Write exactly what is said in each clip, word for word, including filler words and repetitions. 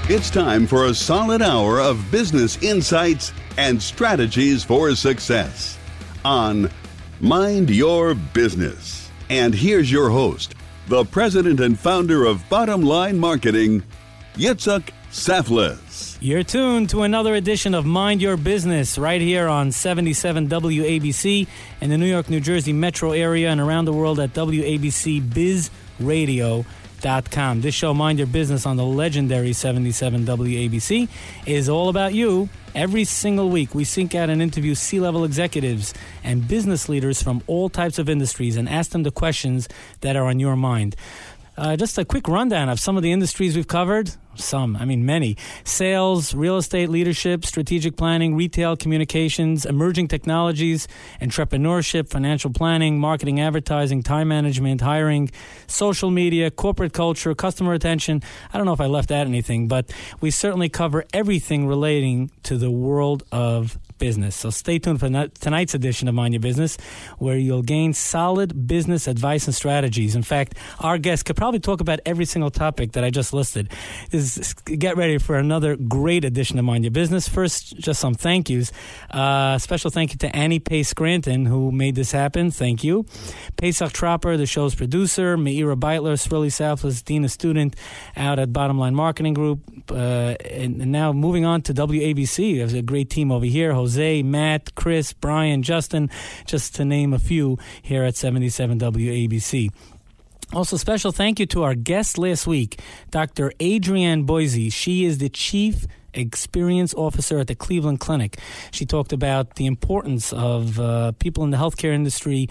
It's time for a solid hour of business insights and strategies for success on Mind Your Business. And here's your host, the president and founder of Bottom Line Marketing, Yitzhak Saflis. You're tuned to another edition of Mind Your Business right here on seventy-seven W A B C in the New York, New Jersey metro area and around the world at W A B C Biz Radio. Dot com. This show, Mind Your Business, on the legendary seventy-seven W A B C, is all about you. Every single week, we seek out and interview C-level executives and business leaders from all types of industries and ask them the questions that are on your mind. Uh, just a quick rundown of some of the industries we've covered. Some, I mean many. Sales, real estate leadership, strategic planning, retail communications, emerging technologies, entrepreneurship, financial planning, marketing, advertising, time management, hiring, social media, corporate culture, customer retention. I don't know if I left out anything, but we certainly cover everything relating to the world of business. So stay tuned for tonight's edition of Mind Your Business, where you'll gain solid business advice and strategies. In fact, our guest could probably talk about every single topic that I just listed. Is get ready for another great edition of Mind Your Business. First, just some thank yous. Uh, special thank you to Annie Pace Scranton, who made this happen. Thank you. Pesach Tropper, the show's producer. Meira Beitler, Swirly Southwest, Dean, a student out at Bottom Line Marketing Group. Uh, and, and now moving on to W A B C. There's a great team over here. Jose, Matt, Chris, Brian, Justin, just to name a few here at seventy-seven W A B C. Also, special thank you to our guest last week, Doctor Adrienne Boise. She is the Chief Experience Officer at the Cleveland Clinic. She talked about the importance of uh, people in the healthcare industry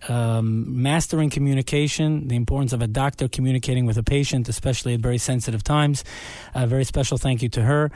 um, mastering communication, the importance of a doctor communicating with a patient, especially at very sensitive times. A very special thank you to her.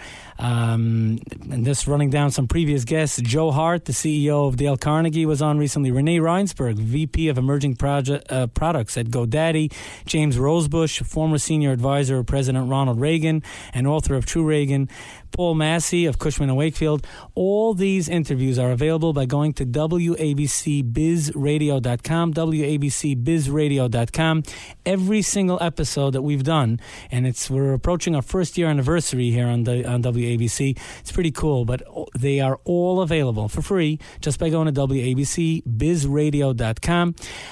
Um, and just running down some previous guests, Joe Hart, the C E O of Dale Carnegie, was on recently. Renee Reinsberg, V P of Emerging Project, uh, Products at GoDaddy. James Rosebush, former senior advisor of President Ronald Reagan and author of True Reagan. Paul Massey of Cushman and Wakefield. All these interviews are available by going to W A B C biz radio dot com, W A B C biz radio dot com. Every single episode that we've done, and it's we're approaching our first year anniversary here on the on W A B C. It's pretty cool, but they are all available for free just by going to W A B C biz radio dot com.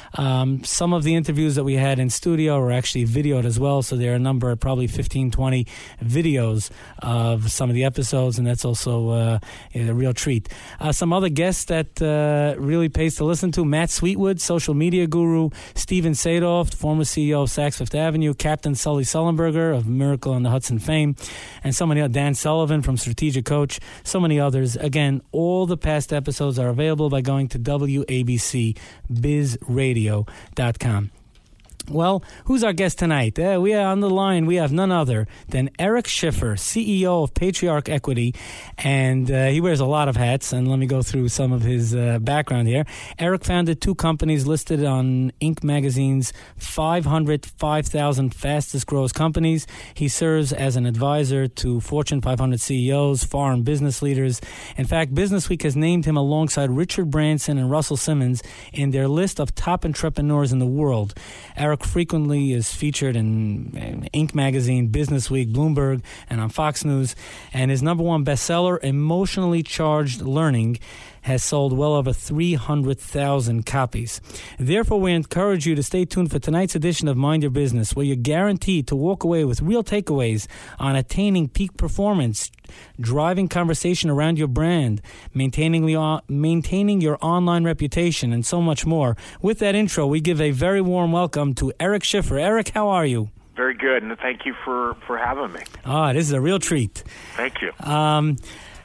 Um, some of the interviews that we had in studio are actually videoed as well, so there are a number, probably fifteen, twenty videos of some of the episodes, and that's also uh, a real treat. Uh, some other guests that uh, really pays to listen to: Matt Sweetwood, social media guru; Steven Sadoff, former C E O of Saks Fifth Avenue; Captain Sully Sullenberger of Miracle on the Hudson fame, and so many others. Dan Sullivan from Strategic Coach, so many others. Again, all the past episodes are available by going to W A B C biz radio dot com. Well, who's our guest tonight? Uh, we are on the line. We have none other than Eric Schiffer, C E O of Patriarch Equity, and uh, he wears a lot of hats, and let me go through some of his uh, background here. Eric founded two companies listed on Inc Magazine's five hundred, five thousand fastest growth companies. He serves as an advisor to Fortune five hundred C E Os, foreign business leaders. In fact, Businessweek has named him alongside Richard Branson and Russell Simmons in their list of top entrepreneurs in the world. Eric frequently is featured in Inc Magazine, Businessweek, Bloomberg, and on Fox News. And his number one bestseller, Emotionally Charged Learning, has sold well over three hundred thousand copies. Therefore, we encourage you to stay tuned for tonight's edition of Mind Your Business, where you're guaranteed to walk away with real takeaways on attaining peak performance, driving conversation around your brand, maintaining your, maintaining your online reputation, and so much more. With that intro, we give a very warm welcome to Eric Schiffer. Eric, how are you? Very good, and thank you for, for having me. Ah, this is a real treat. Thank you. Um,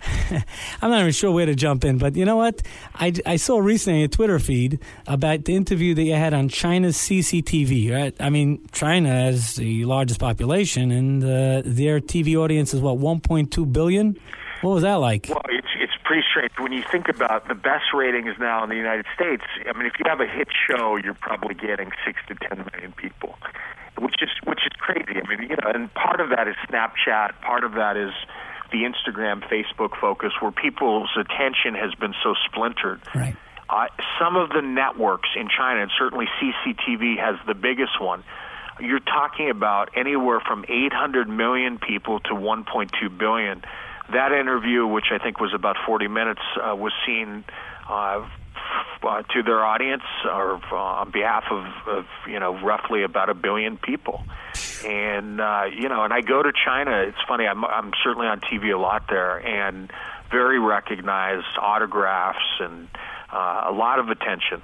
I'm not even sure where to jump in, but you know what? I, I saw recently a Twitter feed about the interview that you had on China's C C T V, right? I mean, China has the largest population, and uh, their T V audience is, what, one point two billion? What was that like? Well, it's it's pretty strange. When you think about the best ratings now in the United States, I mean, if you have a hit show, you're probably getting six to ten million people, which is which is crazy. I mean, you know, and part of that is Snapchat, part of that is the Instagram, Facebook focus, where people's attention has been so splintered. Right. Uh, some of the networks in China, and certainly C C T V has the biggest one, you're talking about anywhere from eight hundred million people to one point two billion. That interview, which I think was about forty minutes, uh, was seen uh, f- uh, to their audience or uh, on behalf of, of, you know, roughly about a billion people. And, uh, you know, and I go to China. It's funny, I'm, I'm certainly on T V a lot there, and very recognized, autographs, and uh, a lot of attention.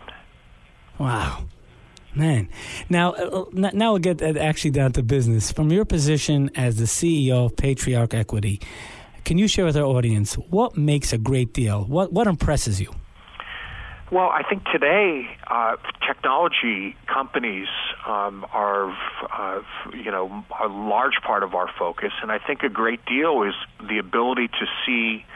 Wow. Man. Now, uh, now we'll get actually down to business. From your position as the C E O of Patriarch Equity, can you share with our audience what makes a great deal? What what impresses you? Well, I think today uh, technology companies um, are, uh, you know, a large part of our focus, and I think a great deal is the ability to see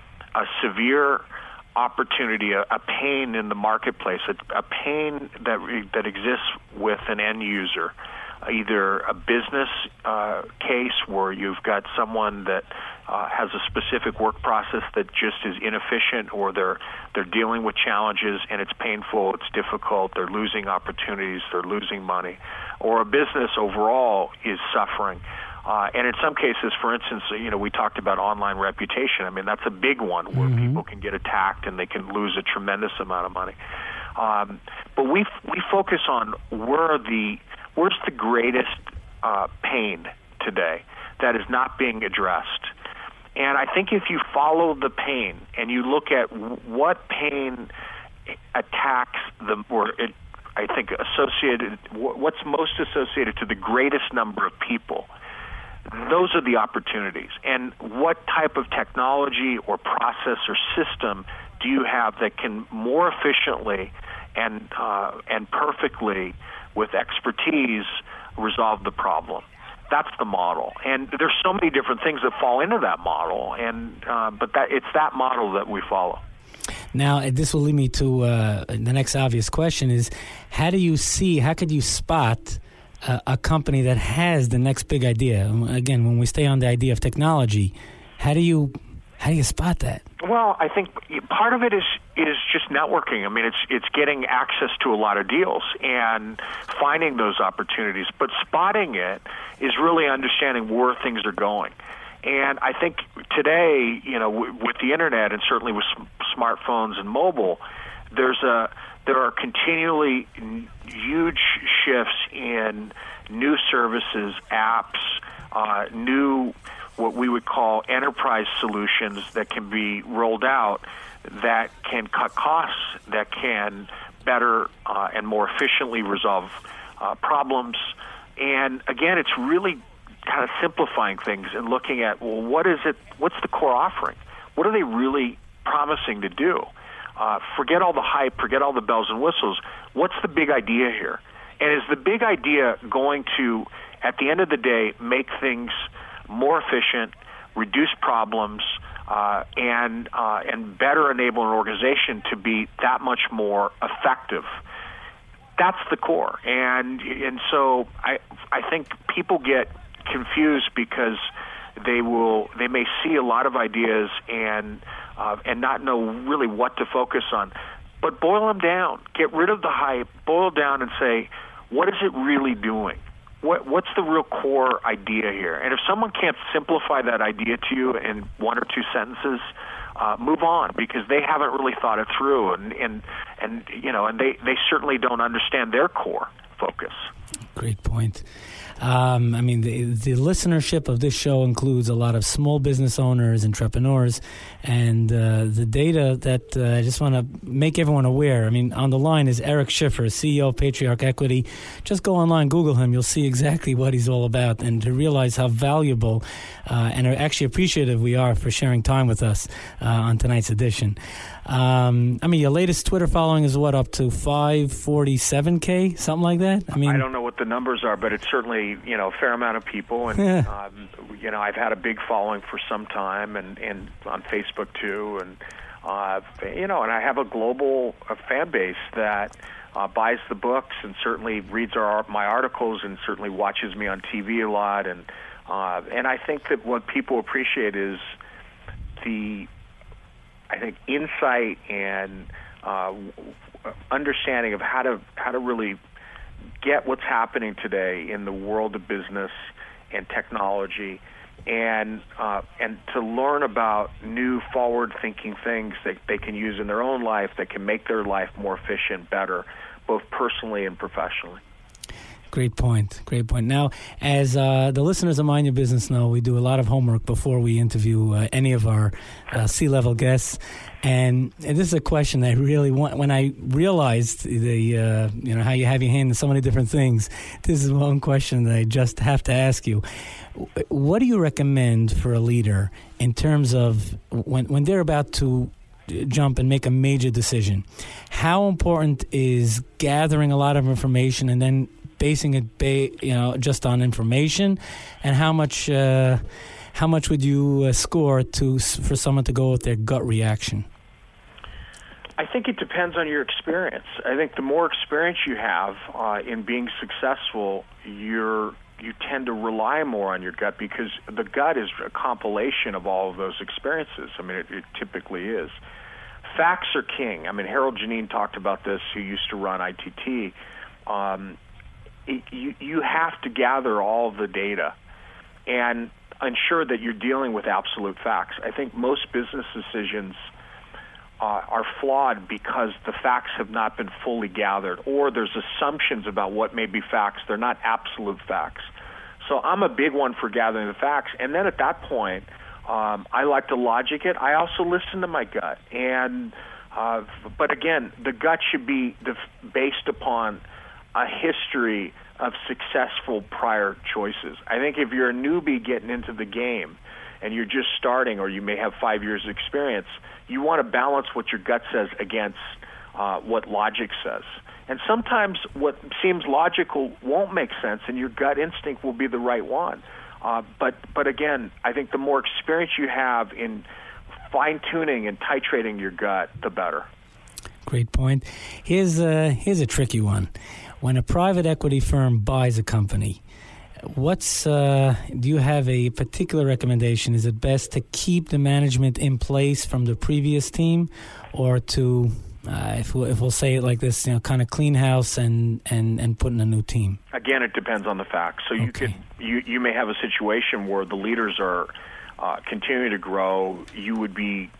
a severe opportunity, a, a pain in the marketplace, a, a pain that that exists with an end user, either a business uh, case where you've got someone that uh, has a specific work process that just is inefficient, or they're they're dealing with challenges and it's painful, it's difficult, they're losing opportunities, they're losing money, or a business overall is suffering. Uh, and in some cases, for instance, you know, we talked about online reputation. I mean, that's a big one where mm-hmm. people can get attacked and they can lose a tremendous amount of money. Um, but we we focus on where are the where's the greatest uh, pain today that is not being addressed. And I think if you follow the pain and you look at what pain attacks the, or it, I think associated, what's most associated to the greatest number of people, those are the opportunities. And what type of technology or process or system do you have that can more efficiently and uh, and perfectly, with expertise, resolve the problem? That's the model. And there's so many different things that fall into that model, and uh, but that it's that model that we follow. Now, this will lead me to uh, the next obvious question is, how do you see, how could you spot a, a company that has the next big idea? Again, when we stay on the idea of technology, how do you how do you spot that? Well, I think part of it is is just networking. I mean, it's it's getting access to a lot of deals and finding those opportunities. But spotting it is really understanding where things are going. And I think today, you know, w- with the internet and certainly with sm- smartphones and mobile, there's a there are continually n- huge shifts in new services, apps, uh, new what we would call enterprise solutions that can be rolled out that can cut costs, that can better uh, and more efficiently resolve uh, problems. And again, it's really kind of simplifying things and looking at, well, what is it, what's the core offering? What are they really promising to do? Uh, forget all the hype, forget all the bells and whistles. What's the big idea here? And is the big idea going to, at the end of the day, make things more efficient, reduce problems, uh, and uh, and better enable an organization to be that much more effective? That's the core. And and so I I think people get confused because they will they may see a lot of ideas and uh, and not know really what to focus on. But boil them down. Get rid of the hype. Boil down and say, what is it really doing? What, what's the real core idea here? And if someone can't simplify that idea to you in one or two sentences, uh, move on, because they haven't really thought it through, and, and, and you know, and they, they certainly don't understand their core focus. Great point. Um, I mean, the, the listenership of this show includes a lot of small business owners, entrepreneurs, and uh, the data that uh, I just want to make everyone aware. I mean, on the line is Eric Schiffer, C E O of Patriarch Equity. Just go online, Google him. You'll see exactly what he's all about, and to realize how valuable uh, and actually appreciative we are for sharing time with us uh, on tonight's edition. Um, I mean, your latest Twitter following is what, up to five forty-seven K, something like that? I mean, I don't know what the numbers are, but it's certainly, you know, a fair amount of people. And, yeah. um, you know, I've had a big following for some time, and, and on Facebook too. And, uh, you know, and I have a global uh, fan base that uh, buys the books and certainly reads our, my articles and certainly watches me on T V a lot. And, uh, and I think that what people appreciate is the, I think, insight and uh, understanding of how to how to really get what's happening today in the world of business and technology, and uh, and to learn about new forward-thinking things that they can use in their own life that can make their life more efficient, better, both personally and professionally. Great point. Great point. Now, as uh, the listeners of Mind Your Business know, we do a lot of homework before we interview uh, any of our uh, C-level guests. And, and this is a question that I really want. When I realized the uh, you know how you have your hand in so many different things, this is one question that I just have to ask you. What do you recommend for a leader in terms of when when they're about to jump and make a major decision? How important is gathering a lot of information and then basing it, ba- you know, just on information, and how much, uh, how much would you uh, score to for someone to go with their gut reaction? I think it depends on your experience. I think the more experience you have uh, in being successful, you're you tend to rely more on your gut, because the gut is a compilation of all of those experiences. I mean, it, it typically is. Facts are king. I mean, Harold Janine talked about this, who used to run I T T. Um, You, you have to gather all the data and ensure that you're dealing with absolute facts. I think most business decisions uh, are flawed because the facts have not been fully gathered, or there's assumptions about what may be facts. They're not absolute facts. So I'm a big one for gathering the facts. And then at that point, um, I like to logic it. I also listen to my gut. And uh, but again, the gut should be the, based upon a history of successful prior choices. I think if you're a newbie getting into the game and you're just starting, or you may have five years of experience, you want to balance what your gut says against uh, what logic says. And sometimes what seems logical won't make sense, and your gut instinct will be the right one. Uh, but but again, I think the more experience you have in fine-tuning and titrating your gut, the better. Great point. Here's a, here's a tricky one. When a private equity firm buys a company, what's uh, do you have a particular recommendation? Is it best to keep the management in place from the previous team, or to, uh, if, we'll, if we'll say it like this, you know, kind of clean house and, and, and put in a new team? Again, it depends on the facts. So you okay. could you, you may have a situation where the leaders are uh, continuing to grow. You would be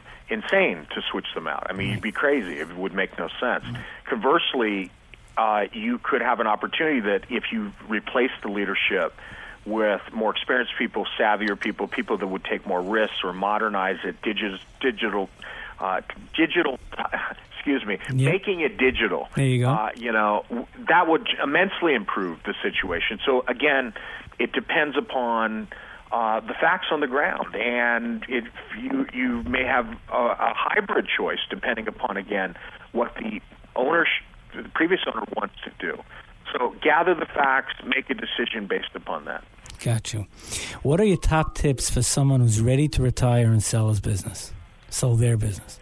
insane to switch them out. I mean, you'd be crazy. It would make no sense. Mm-hmm. Conversely, Uh, you could have an opportunity that if you replace the leadership with more experienced people, savvier people, people that would take more risks or modernize it, digital, digital, uh, digital. Excuse me, yep. making it digital. There you go. Uh, you know, that would immensely improve the situation. So again, it depends upon uh, the facts on the ground, and if you you may have a, a hybrid choice depending upon again what the ownership. The previous owner wants to do. So gather the facts, make a decision based upon that. Got you. What are your top tips for someone who's ready to retire and sell his business, sell their business?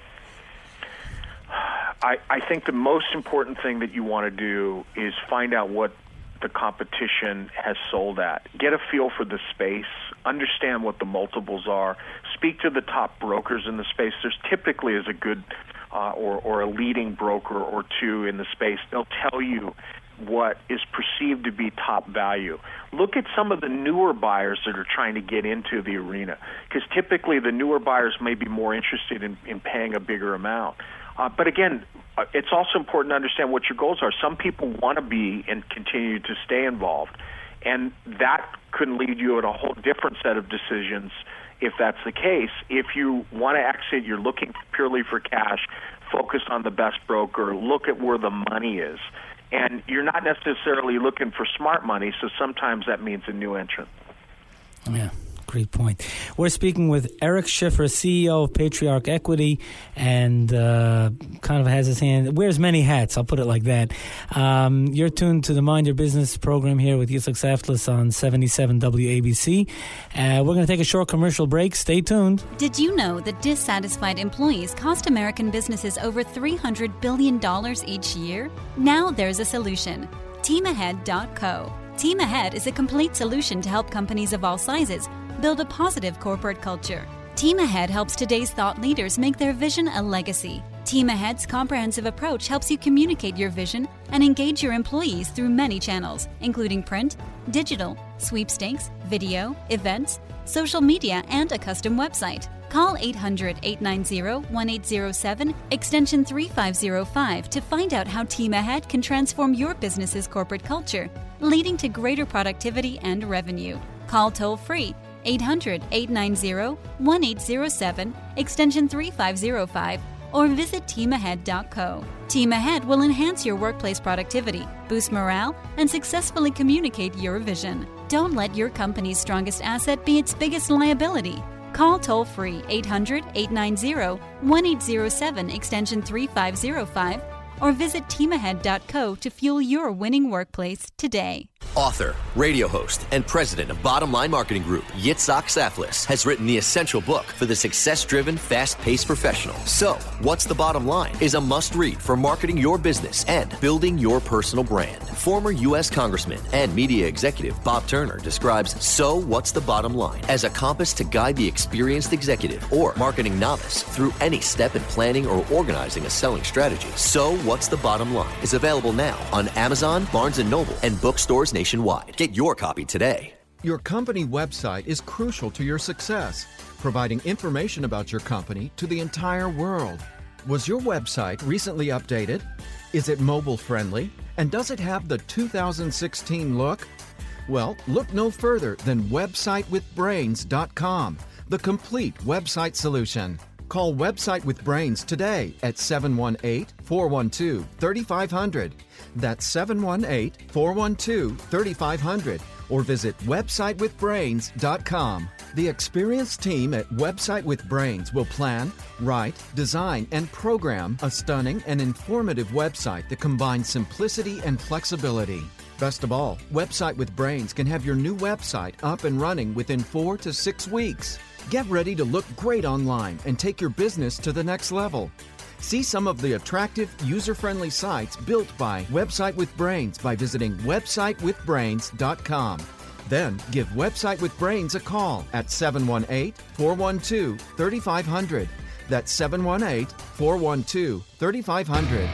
I, I think the most important thing that you want to do is find out what the competition has sold at. Get a feel for the space. Understand what the multiples are. Speak to the top brokers in the space. There's typically is a good uh, or, or a leading broker or two in the space. They'll tell you what is perceived to be top value. Look at some of the newer buyers that are trying to get into the arena, because typically the newer buyers may be more interested in, in paying a bigger amount. Uh, but again, uh, it's also important to understand what your goals are. Some people want to be and continue to stay involved, and that could lead you at a whole different set of decisions if that's the case. If you want to exit, you're looking purely for cash, focus on the best broker, look at where the money is. And you're not necessarily looking for smart money, so sometimes that means a new entrant. Yeah. Great point. We're speaking with Eric Schiffer, C E O of Patriarch Equity, and uh, kind of has his hand, wears many hats, I'll put it like that. Um, you're tuned to the Mind Your Business program here with Yitzhak Saftlis on seventy-seven W A B C. Uh, we're going to take a short commercial break. Stay tuned. Did you know that dissatisfied employees cost American businesses over three hundred billion dollars each year? Now there's a solution. team ahead dot co. Team Ahead is a complete solution to help companies of all sizes build a positive corporate culture. Team Ahead helps today's thought leaders make their vision a legacy. Team Ahead's comprehensive approach helps you communicate your vision and engage your employees through many channels, including print, digital, sweepstakes, video, events, social media, and a custom website. Call eight hundred, eight nine zero, one eight zero seven, extension three five zero five to find out how Team Ahead can transform your business's corporate culture, leading to greater productivity and revenue. Call toll-free eight hundred, eight nine zero, one eight zero seven, extension three five zero five, or visit team ahead dot co. Team Ahead will enhance your workplace productivity, boost morale, and successfully communicate your vision. Don't let your company's strongest asset be its biggest liability. Call toll-free eight hundred, eight nine zero, one eight zero seven, extension three five zero five, or visit team ahead dot co to fuel your winning workplace today. Author, radio host, and president of Bottom Line Marketing Group, Yitzhak Saflis, has written the essential book for the success-driven, fast-paced professional. So, What's the Bottom Line is a must-read for marketing your business and building your personal brand. Former U S Congressman and media executive Bob Turner describes So What's the Bottom Line as a compass to guide the experienced executive or marketing novice through any step in planning or organizing a selling strategy. So What's the Bottom Line is available now on Amazon, Barnes and Noble, and bookstores nationwide. Get your copy today. Your company website is crucial to your success, providing information about your company to the entire world. Was your website recently updated? Is it mobile friendly? And does it have the two thousand sixteen look? Well, look no further than website with brains dot com, the complete website solution. Call Website with Brains today at seven one eight, four one two, three five zero zero. That's seven one eight, four one two, three five zero zero. Or visit website with brains dot com. The experienced team at Website with Brains will plan, write, design, and program a stunning and informative website that combines simplicity and flexibility. Best of all, Website with Brains can have your new website up and running within four to six weeks. Get ready to look great online and take your business to the next level. See some of the attractive, user-friendly sites built by Website with Brains by visiting website with brains dot com. Then give Website with Brains a call at seven one eight, four one two, three five zero zero. That's seven one eight, four one two, three five zero zero.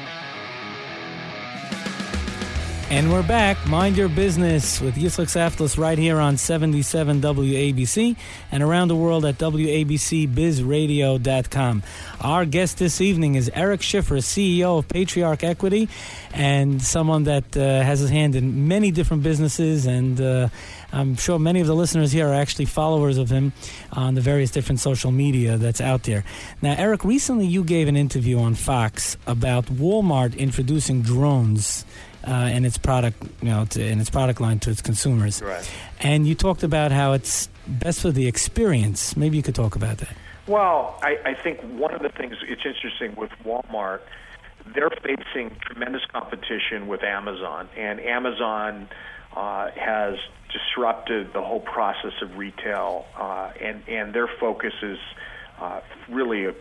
And we're back. Mind Your Business with Yitzhak Saflis right here on seventy-seven W A B C and around the world at W A B C biz radio dot com. Our guest this evening is Eric Schiffer, C E O of Patriarch Equity, and someone that uh, has his hand in many different businesses, and uh, I'm sure many of the listeners here are actually followers of him on the various different social media that's out there. Now, Eric, recently you gave an interview on Fox about Walmart introducing drones Uh, and its product, you know, to, and its product line to its consumers. Right. And you talked about how it's best for the experience. Maybe you could talk about that. Well, I, I think one of the things, it's interesting with Walmart, they're facing tremendous competition with Amazon, and Amazon uh, has disrupted the whole process of retail, uh, and, and their focus is uh, really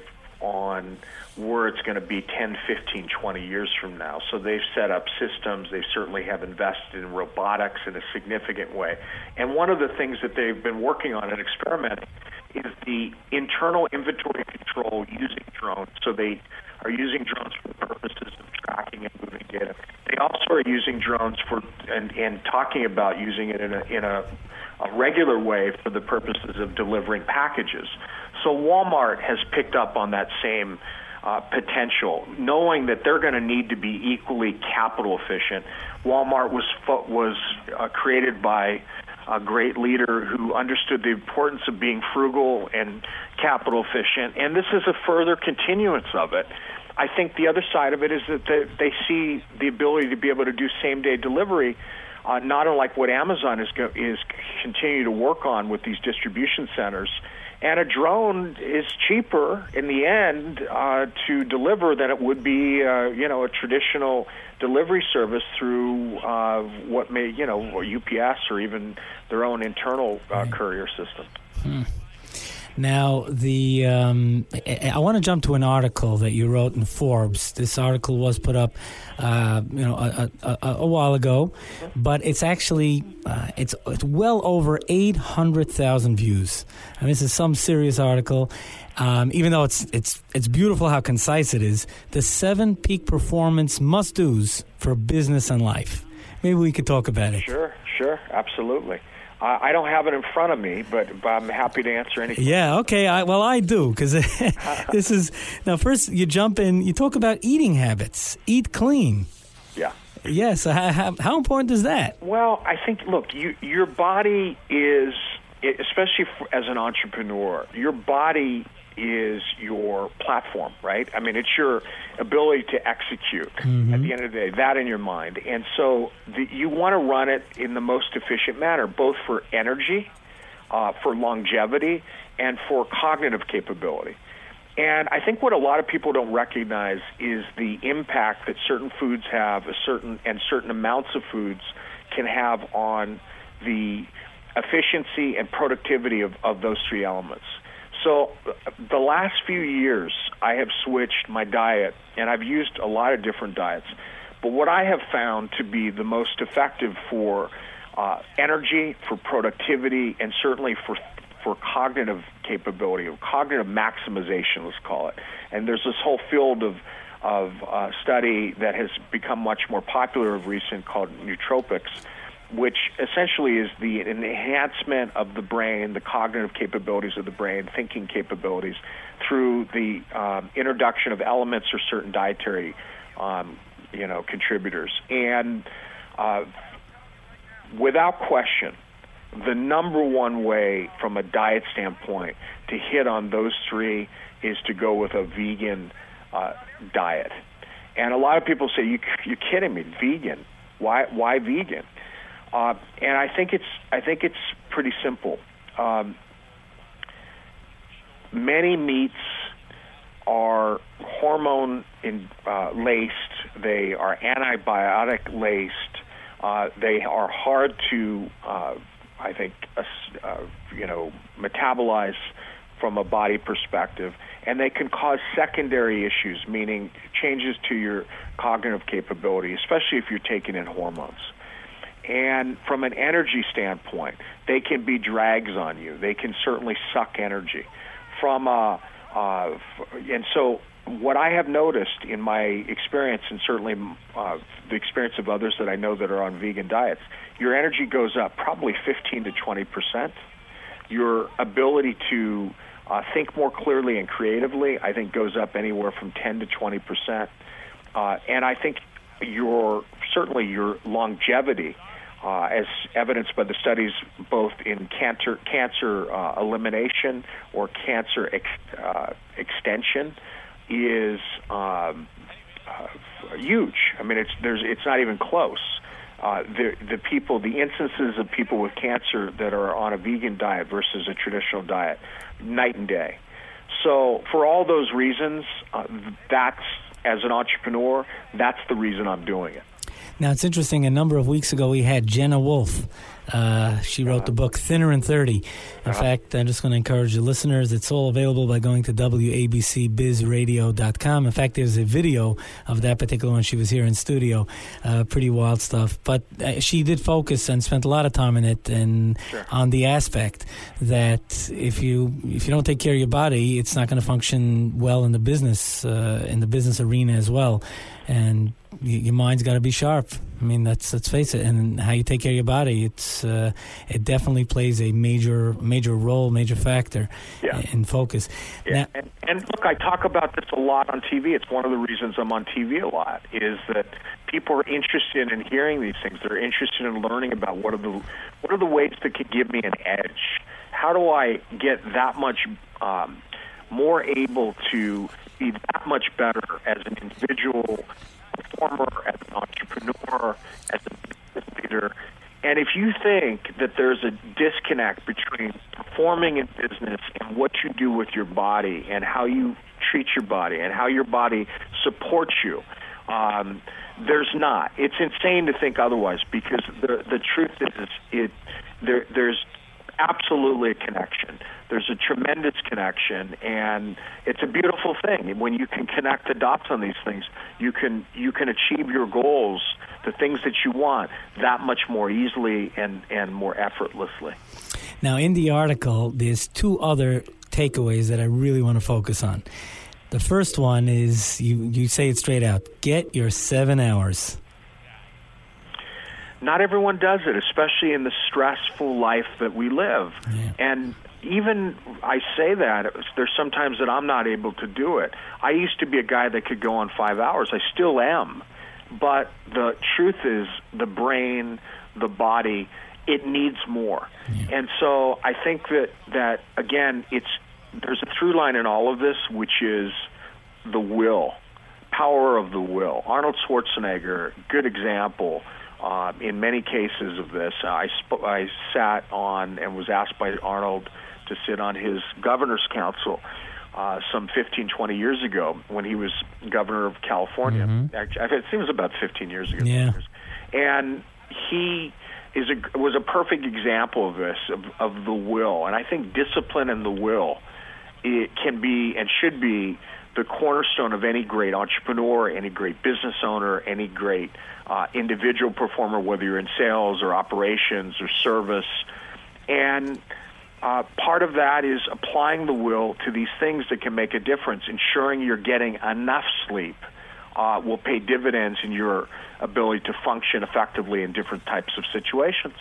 on where it's going to be ten, fifteen, twenty years from now. So they've set up systems. They certainly have invested in robotics in a significant way. And one of the things that they've been working on and experimenting is the internal inventory control using drones. So they are using drones for purposes of tracking and moving data. They also are using drones for and, and talking about using it in a in a, a regular way for the purposes of delivering packages. So Walmart has picked up on that same uh, potential, knowing that they're going to need to be equally capital efficient. Walmart was was uh, created by a great leader who understood the importance of being frugal and capital efficient, and this is a further continuance of it. I think the other side of it is that they, they see the ability to be able to do same-day delivery, uh, not unlike what Amazon is go, is continuing to work on with these distribution centers. And a drone is cheaper in the end uh, to deliver than it would be, uh, you know, a traditional delivery service through uh, what may, you know, or U P S or even their own internal uh, courier system. Hmm. Now, the um, I, I want to jump to an article that you wrote in Forbes. This article was put up, uh, you know, a, a, a, a while ago, but it's actually uh, it's it's well over eight hundred thousand views. I mean, this is some serious article. Um, even though it's it's it's beautiful how concise it is, the seven peak performance must-dos for business and life. Maybe we could talk about it. Sure, sure, absolutely. Uh, I don't have it in front of me, but, but I'm happy to answer any questions. Yeah, okay. I, well, I do, because this is... Now, first, you jump in, you talk about eating habits. Eat clean. Yeah. Yes. How, how important is that? Well, I think, look, you, your body is, especially for, as an entrepreneur, your body is your platform, right? I mean, it's your ability to execute mm-hmm. at the end of the day, that in your mind. And so the, you want to run it in the most efficient manner, both for energy, uh, for longevity, and for cognitive capability. And I think what a lot of people don't recognize is the impact that certain foods have, a certain and certain amounts of foods can have on the efficiency and productivity of, of those three elements. So the last few years, I have switched my diet, and I've used a lot of different diets. But what I have found to be the most effective for uh, energy, for productivity, and certainly for for cognitive capability, or cognitive maximization, let's call it. And there's this whole field of of uh, study that has become much more popular of recent called nootropics, which essentially is the enhancement of the brain, the cognitive capabilities of the brain, thinking capabilities, through the um, introduction of elements or certain dietary, um, you know, contributors. And uh, without question, the number one way from a diet standpoint to hit on those three is to go with a vegan uh, diet. And a lot of people say, you, you're kidding me, vegan? Why, why vegan? Uh, and I think it's I think it's pretty simple. Um, many meats are hormone in, uh, laced. They are antibiotic laced. Uh, they are hard to, uh, I think, uh, uh, you know, metabolize from a body perspective, and they can cause secondary issues, meaning changes to your cognitive capability, especially if you're taking in hormones. And from an energy standpoint, they can be drags on you. They can certainly suck energy. From uh, uh, and so what I have noticed in my experience, and certainly uh, the experience of others that I know that are on vegan diets, your energy goes up probably fifteen to twenty percent. Your ability to uh, think more clearly and creatively, I think, goes up anywhere from ten to twenty percent. Uh, and I think your certainly your longevity, Uh, as evidenced by the studies both in cancer cancer uh, elimination or cancer ex- uh, extension, is um, uh, huge. I mean, it's there's it's not even close. Uh, the the people, the instances of people with cancer that are on a vegan diet versus a traditional diet, night and day. So for all those reasons, uh, that's as an entrepreneur, that's the reason I'm doing it. Now, it's interesting. A number of weeks ago, we had Jenna Wolfe. Uh, she wrote the book Thinner and thirty. In uh-huh. fact, I'm just going to encourage the listeners. It's all available by going to W A B C biz radio dot com. In fact, there's a video of that particular one. She was here in studio. Uh, pretty wild stuff. But uh, she did focus and spent a lot of time in it and sure. on the aspect that if you if you don't take care of your body, it's not going to function well in the business uh, in the business arena as well. And your mind's got to be sharp. I mean, that's let's face it. And how you take care of your body, it's uh, it definitely plays a major major role, major factor yeah. in focus. Yeah. Now, and, and look, I talk about this a lot on T V. It's one of the reasons I'm on T V a lot. Is that people are interested in hearing these things. They're interested in learning about what are the what are the ways that could give me an edge. How do I get that much um, more able to be that much better as an individual performer, as an entrepreneur, as a business leader? And if you think that there's a disconnect between performing in business and what you do with your body and how you treat your body and how your body supports you, um, there's not. It's insane to think otherwise, because the the truth is it there there's absolutely a connection There's a tremendous connection, and it's a beautiful thing. When you can connect the dots on these things, you can you can achieve your goals, the things that you want, that much more easily and, and more effortlessly. Now, in the article, there's two other takeaways that I really want to focus on. The first one is, you, you say it straight out, get your seven hours. Not everyone does it, especially in the stressful life that we live. Yeah. And even I say that, there's sometimes that I'm not able to do it. I used to be a guy that could go on five hours. I still am. But the truth is, the brain, the body, it needs more. Yeah. And so I think that, that, again, it's there's a through line in all of this, which is the will, power of the will. Arnold Schwarzenegger, good example. Uh, in many cases of this, I, sp- I sat on and was asked by Arnold to sit on his governor's council uh, some fifteen, twenty years ago when he was governor of California. Mm-hmm. Actually, I think it was about fifteen years ago. Yeah. And he is a, was a perfect example of this, of, of the will. And I think discipline and the will, it can be and should be the cornerstone of any great entrepreneur, any great business owner, any great uh, individual performer, whether you're in sales or operations or service. And uh, part of that is applying the will to these things that can make a difference. Ensuring you're getting enough sleep uh, will pay dividends in your ability to function effectively in different types of situations.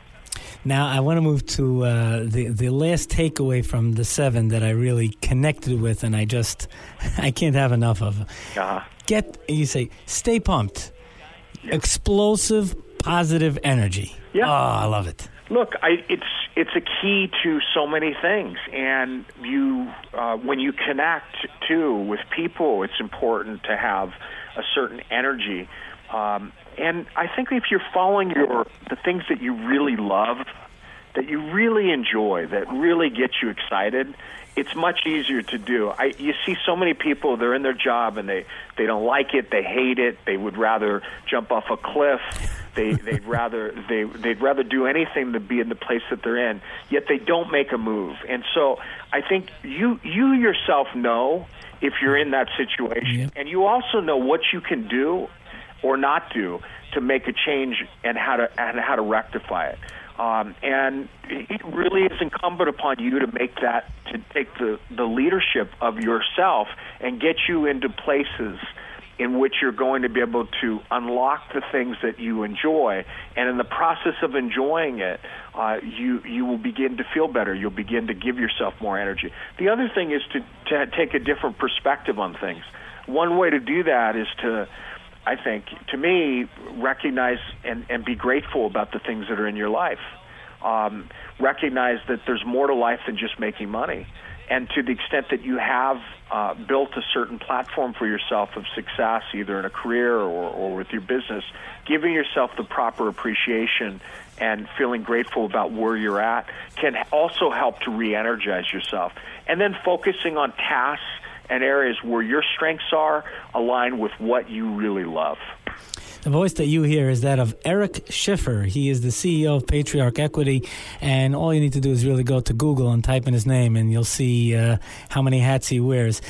Now, I want to move to uh, the the last takeaway from the seven that I really connected with, and I just, I can't have enough of. Uh-huh. Get, you say, stay pumped. Yeah. Explosive, positive energy. Yeah. Oh, I love it. Look, I, it's it's a key to so many things, and you uh, when you connect, too, with people, it's important to have a certain energy. Um, and I think if you're following your the things that you really love, that you really enjoy, that really get you excited, it's much easier to do. I, you see so many people, they're in their job and they, they don't like it, they hate it, they would rather jump off a cliff, they, they'd rather they, they'd rather do anything to be in the place that they're in, yet they don't make a move. And so I think you you yourself know if you're in that situation, yep. and you also know what you can do or not do to make a change and how to and how to rectify it. Um, and it really is incumbent upon you to make that, to take the, the leadership of yourself and get you into places in which you're going to be able to unlock the things that you enjoy. And in the process of enjoying it, uh, you you will begin to feel better. You'll begin to give yourself more energy. The other thing is to, to take a different perspective on things. One way to do that is to, I think, to me, recognize and, and be grateful about the things that are in your life. Um, recognize that there's more to life than just making money. And to the extent that you have uh, built a certain platform for yourself of success, either in a career or, or with your business, giving yourself the proper appreciation and feeling grateful about where you're at can also help to re-energize yourself. And then focusing on tasks and areas where your strengths are aligned with what you really love. The voice that you hear is that of Eric Schiffer. He is the C E O of Patriarch Equity, and all you need to do is really go to Google and type in his name, and you'll see uh, how many hats he wears.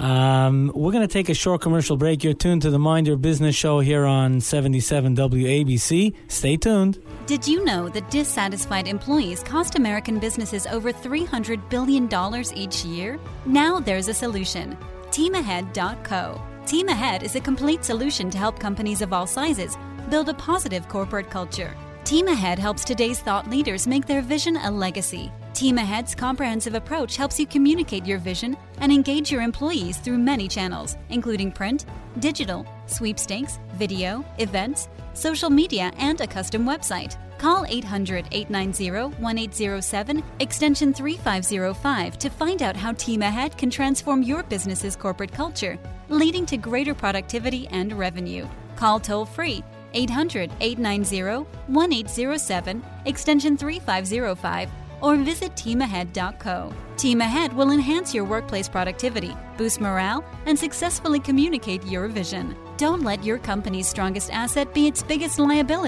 Um, we're going to take a short commercial break. You're tuned to the Mind Your Business show here on seventy-seven W A B C. Stay tuned. Did you know that dissatisfied employees cost American businesses over three hundred billion dollars each year? Now there's a solution. Team Ahead dot co. Team Ahead is a complete solution to help companies of all sizes build a positive corporate culture. Team Ahead helps today's thought leaders make their vision a legacy. Team Ahead's comprehensive approach helps you communicate your vision and engage your employees through many channels, including print, digital, sweepstakes, video, events, social media, and a custom website. Call eight hundred, eight nine zero, one eight zero seven, extension three five zero five to find out how Team Ahead can transform your business's corporate culture, leading to greater productivity and revenue. Call toll-free eight hundred, eight nine zero, one eight zero seven, extension three five zero five, or visit team ahead dot co. Team Ahead will enhance your workplace productivity, boost morale, and successfully communicate your vision. Don't let your company's strongest asset be its biggest liability.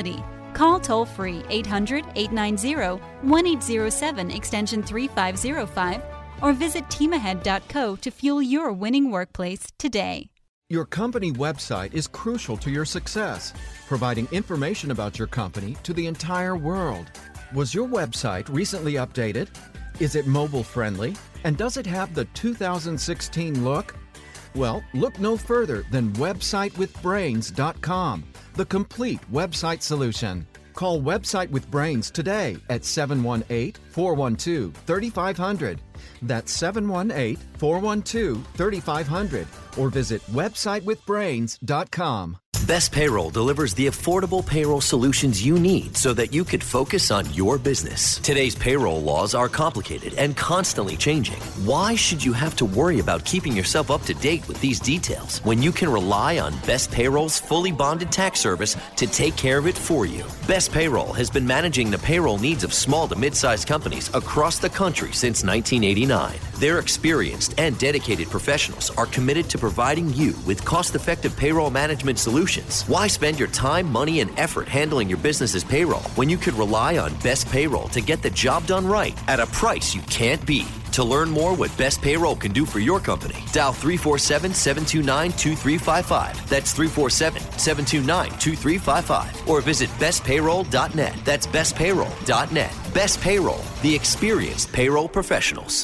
Call toll-free eight hundred, eight nine zero, one eight zero seven extension three five zero five or visit team ahead dot co to fuel your winning workplace today. Your company website is crucial to your success, providing information about your company to the entire world. Was your website recently updated? Is it mobile friendly? And does it have the two thousand sixteen look? Well, look no further than website with brains dot com, the complete website solution. Call Website with Brains today at seven one eight, four one two, three five zero zero. That's seven one eight, four one two, three five zero zero or visit website with brains dot com. Best Payroll delivers the affordable payroll solutions you need so that you could focus on your business. Today's payroll laws are complicated and constantly changing. Why should you have to worry about keeping yourself up to date with these details when you can rely on Best Payroll's fully bonded tax service to take care of it for you? Best Payroll has been managing the payroll needs of small to mid-sized companies across the country since nineteen eighty-nine. Their experienced and dedicated professionals are committed to providing you with cost-effective payroll management solutions. Why spend your time, money, and effort handling your business's payroll when you could rely on Best Payroll to get the job done right at a price you can't beat? To learn more what Best Payroll can do for your company, dial three four seven, seven two nine, two three five five. That's three four seven, seven two nine, two three five five. Or visit best payroll dot net. That's best payroll dot net. Best Payroll, the experienced payroll professionals.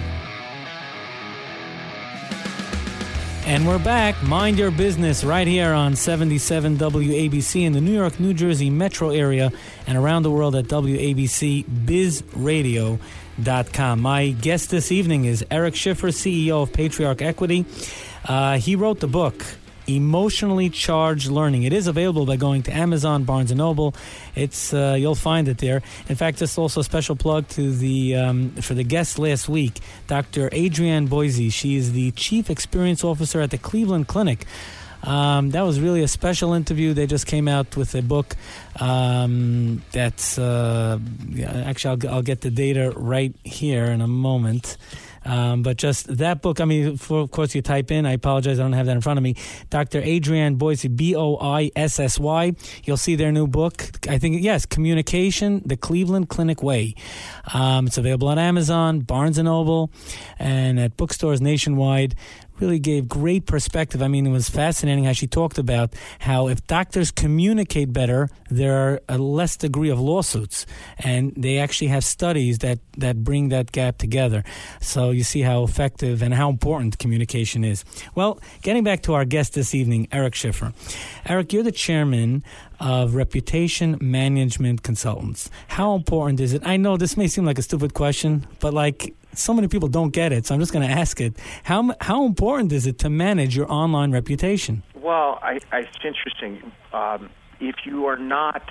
And we're back. Mind Your Business right here on seventy-seven W A B C in the New York, New Jersey metro area and around the world at W A B C biz radio dot com. My guest this evening is Eric Schiffer, C E O of Patriarch Equity. Uh, he wrote the book, Emotionally Charged Learning. It is available by going to Amazon, Barnes and Noble. It's uh, you'll find it there. In fact, just also a special plug to the um, for the guest last week, Doctor Adrienne Boise. She is the Chief Experience Officer at the Cleveland Clinic. Um, that was really a special interview. They just came out with a book um, that's uh, yeah, actually I'll, I'll get the data right here in a moment. Um, but just that book, I mean, for, of course, you type in, I apologize, I don't have that in front of me, Doctor Adrienne Boise, B O I S S Y. You'll see their new book. I think, yes, Communication, the Cleveland Clinic Way. Um, it's available on Amazon, Barnes and Noble, and at bookstores nationwide. Really gave great perspective. I mean, it was fascinating how she talked about how if doctors communicate better, there are a less degree of lawsuits. And they actually have studies that, that bring that gap together. So you see how effective and how important communication is. Well, getting back to our guest this evening, Eric Schiffer. Eric, you're the chairman of Reputation Management Consultants. How important is it? I know this may seem like a stupid question, but like so many people don't get it, so I'm just going to ask it. How how important is it to manage your online reputation? Well, I, I, it's interesting. Um, if you are not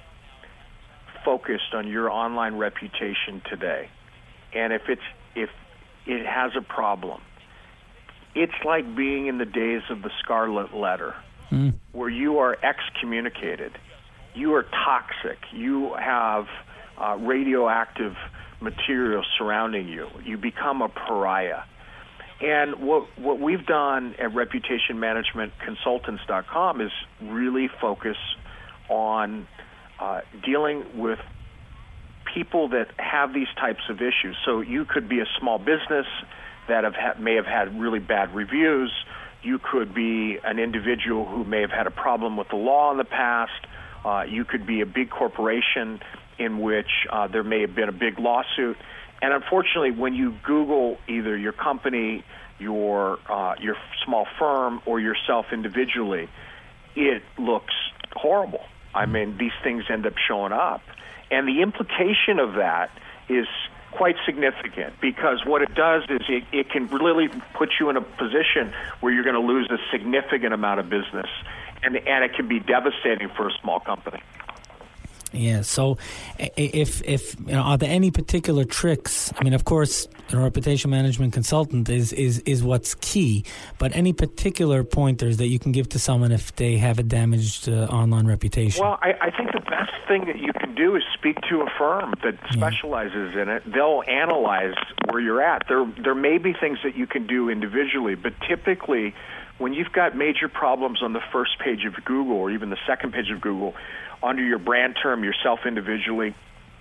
focused on your online reputation today, and if it's if it has a problem, it's like being in the days of the Scarlet Letter, mm. where you are excommunicated, you are toxic, you have uh, radioactive material surrounding you. You become a pariah. And what what we've done at reputation management consultants dot com is really focus on uh, dealing with people that have these types of issues. So you could be a small business that have ha- may have had really bad reviews. You could be an individual who may have had a problem with the law in the past. Uh, you could be a big corporation in which uh, there may have been a big lawsuit. And unfortunately, when you Google either your company, your uh, your small firm, or yourself individually, it looks horrible. I mean, these things end up showing up. And the implication of that is quite significant, because what it does is it, it can really put you in a position where you're going to lose a significant amount of business, and, and it can be devastating for a small company. Yeah. So, if if you know, are there any particular tricks? I mean, of course, a reputation management consultant is is is what's key. But any particular pointers that you can give to someone if they have a damaged uh, online reputation? Well, I, I think the best thing that you can do is speak to a firm that specializes yeah. in it. They'll analyze where you're at. There there may be things that you can do individually, but typically, when you've got major problems on the first page of Google or even the second page of Google under your brand term, yourself individually,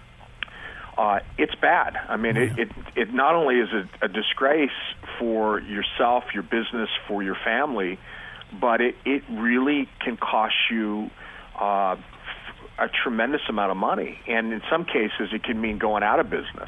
uh, it's bad. I mean, it, it, it not only is it a disgrace for yourself, your business, for your family, but it, it really can cost you uh, a tremendous amount of money. And in some cases, it can mean going out of business.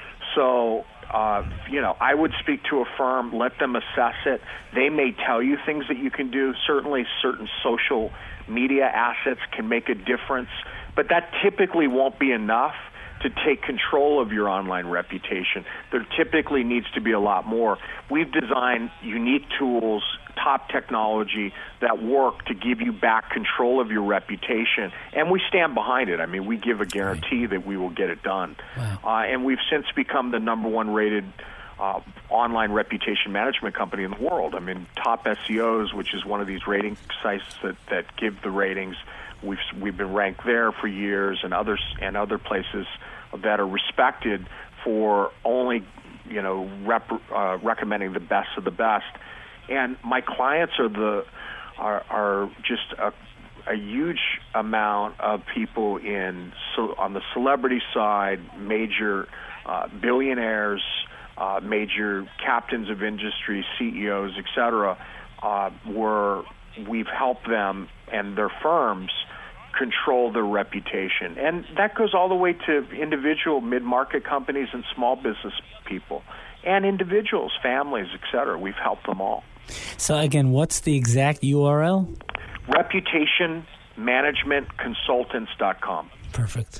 So, uh, you know, I would speak to a firm, let them assess it. They may tell you things that you can do. Certainly certain social media assets can make a difference, but that typically won't be enough to take control of your online reputation. There typically needs to be a lot more. We've designed unique tools, top technology that work to give you back control of your reputation, and we stand behind it. I mean, we give a guarantee that we will get it done. Wow. Uh, and we've since become the number one rated uh, online reputation management company in the world. I mean, Top S E Os, which is one of these rating sites that, that give the ratings, we've we've been ranked there for years, and others and other places that are respected for only, you know, rep, uh, recommending the best of the best. And my clients are the are, are just a, a huge amount of people in so on the celebrity side, major uh, billionaires, uh, major captains of industry, C E Os, et cetera, uh, where we've helped them and their firms control their reputation. And that goes all the way to individual mid-market companies and small business people and individuals, families, et cetera. We've helped them all. So again, what's the exact U R L? reputation management consultants dot com. Perfect.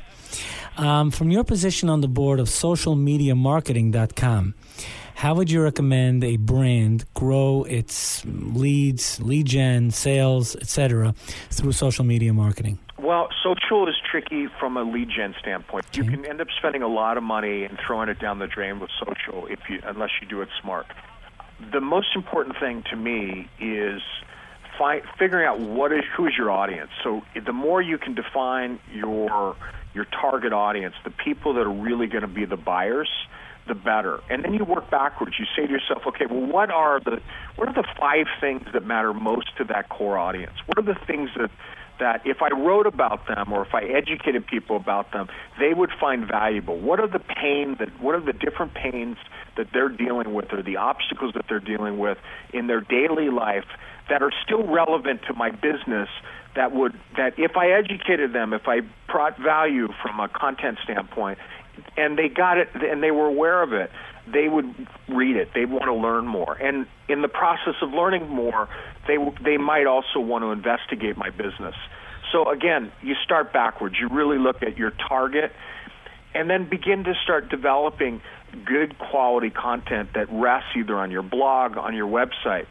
Um, from your position on the board of social media marketing dot com, how would you recommend a brand grow its leads, lead gen, sales, et cetera, through social media marketing? Well, social is tricky from a lead gen standpoint. Okay. You can end up spending a lot of money and throwing it down the drain with social if you, unless you do it smart. The most important thing to me is fi- figuring out what is who is your audience. So the more you can define your your target audience, the people that are really going to be the buyers, the better. And then you work backwards. You say to yourself, okay, well, what are the what are the five things that matter most to that core audience? What are the things that that if I wrote about them or if I educated people about them, they would find valuable? What are the pain that what are the different pains that they're dealing with or the obstacles that they're dealing with in their daily life that are still relevant to my business, that would that if I educated them, if I brought value from a content standpoint, and they got it and they were aware of it, they would read it. They want to learn more. And in the process of learning more, they they might also want to investigate my business. So again, you start backwards. You really look at your target and then begin to start developing good quality content that rests either on your blog, on your website.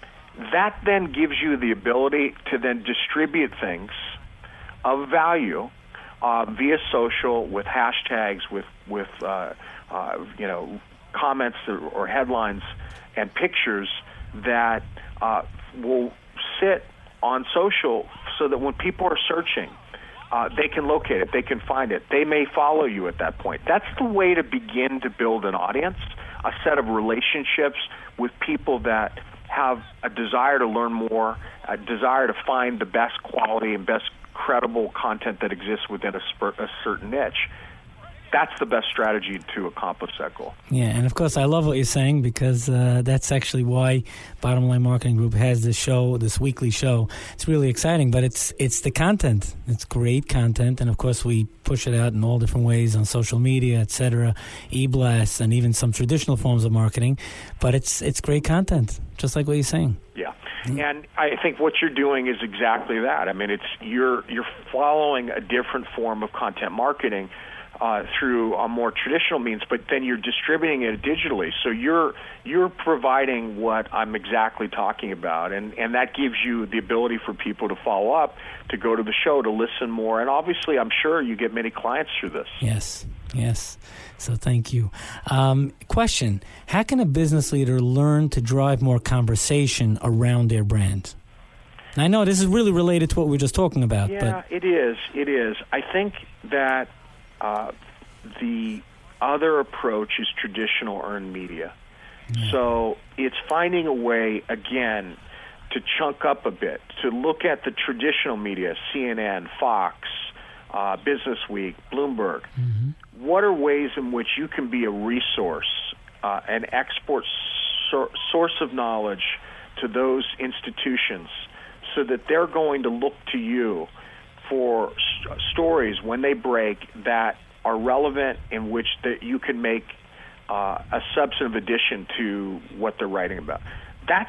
That then gives you the ability to then distribute things of value uh, via social with hashtags, with, with uh, uh, you know, comments or, or headlines and pictures that uh, will sit on social so that when people are searching, uh, they can locate it, they can find it. They may follow you at that point. That's the way to begin to build an audience, a set of relationships with people that have a desire to learn more, a desire to find the best quality and best credible content that exists within a, spur, a certain niche. That's the best strategy to accomplish that goal. Yeah, and of course, I love what you're saying because uh, that's actually why Bottom Line Marketing Group has this show, this weekly show. It's really exciting, but it's it's the content. It's great content, and of course, we push it out in all different ways on social media, et cetera, e-blasts, and even some traditional forms of marketing. But it's it's great content, just like what you're saying. Yeah. And I think what you're doing is exactly that. I mean, it's you're you're following a different form of content marketing uh, through a more traditional means, but then you're distributing it digitally. So you're you're providing what I'm exactly talking about, and, and that gives you the ability for people to follow up, to go to the show, to listen more, and obviously I'm sure you get many clients through this. Yes, yes. So thank you. Um, question, how can a business leader learn to drive more conversation around their brand? And I know this is really related to what we were just talking about. Yeah, but it is. It is. I think that uh, the other approach is traditional earned media. Yeah. So it's finding a way, again, to chunk up a bit, to look at the traditional media, C N N, Fox, uh, Business Week, Bloomberg. Mm-hmm. What are ways in which you can be a resource, uh, an export sor- source of knowledge to those institutions so that they're going to look to you for st- stories when they break that are relevant, in which that you can make uh, a substantive addition to what they're writing about. That's